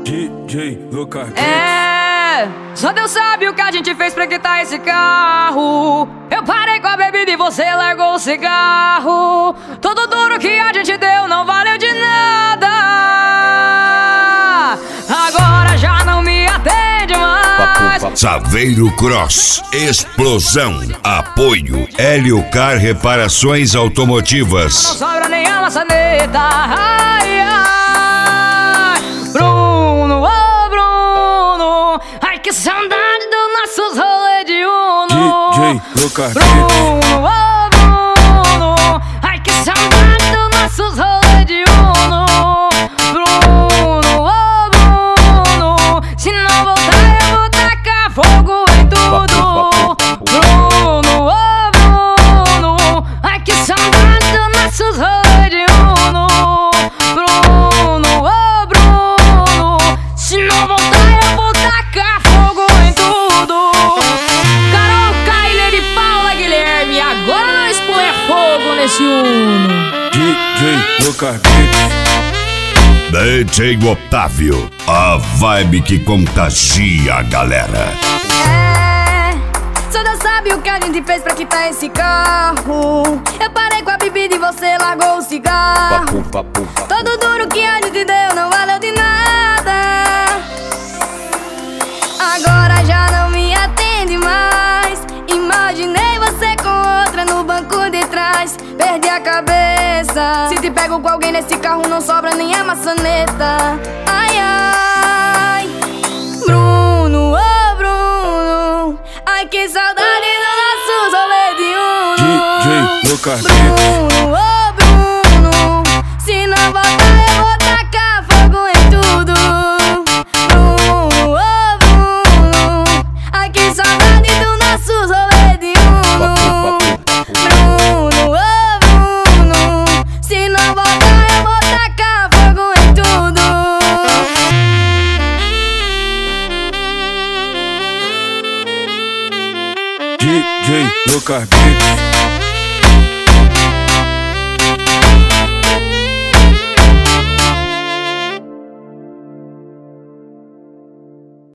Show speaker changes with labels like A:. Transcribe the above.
A: DJ Lucas.
B: Só Deus sabe o que a gente fez pra quitar esse carro. Eu parei com a bebida e você largou o cigarro. Tudo duro que a gente deu não valeu de nada. Agora já não me atende mais.
C: Saveiro Cross, explosão, apoio, Hélio Car Reparações Automotivas.
B: Não sobra nem a maçaneta. Ai, ai, Bruno, ô Bruno, ai que saudade dos nossos rolês de Uno.
A: DJ Lucas.
B: Bruno, ô Bruno, ai que saudade dos nossos rolês de Uno. Bruno, ô Bruno, se não voltar eu vou tacar fogo em tudo. Bruno, ô Bruno, ai que saudade dos nossos rolês de Uno. Bruno, ô Bruno, se não voltar eu vou tacar fogo em tudo. Carol, Kyler e Paula Guilherme, agora nós põe fogo nesse Uno.
A: DJ Lucas.
C: DJ Otávio, a vibe que contagia a galera.
D: Só Deus sabe o que a gente fez pra quitar esse carro. Eu parei com a bebida e você largou o cigarro. Todo duro que a gente deu não valeu de nada. Agora já não me atende mais. Imaginei você com outra no banco de trás. Perdi a cabeça. Se te pego com alguém nesse carro não sobra nem a maçaneta. Ai, ai, Bruno, ô Bruno, ai que saudade dos nossos rolês de Uno.
A: DJ Lucas.
D: Bruno, ô Bruno, se não voltar eu vou tacar fogo em tudo. Bruno, ô Bruno, ai que saudade dos nossos rolês de Uno. Bruno, ô Bruno, se não voltar eu vou tacar fogo em tudo.
A: DJ Lucas.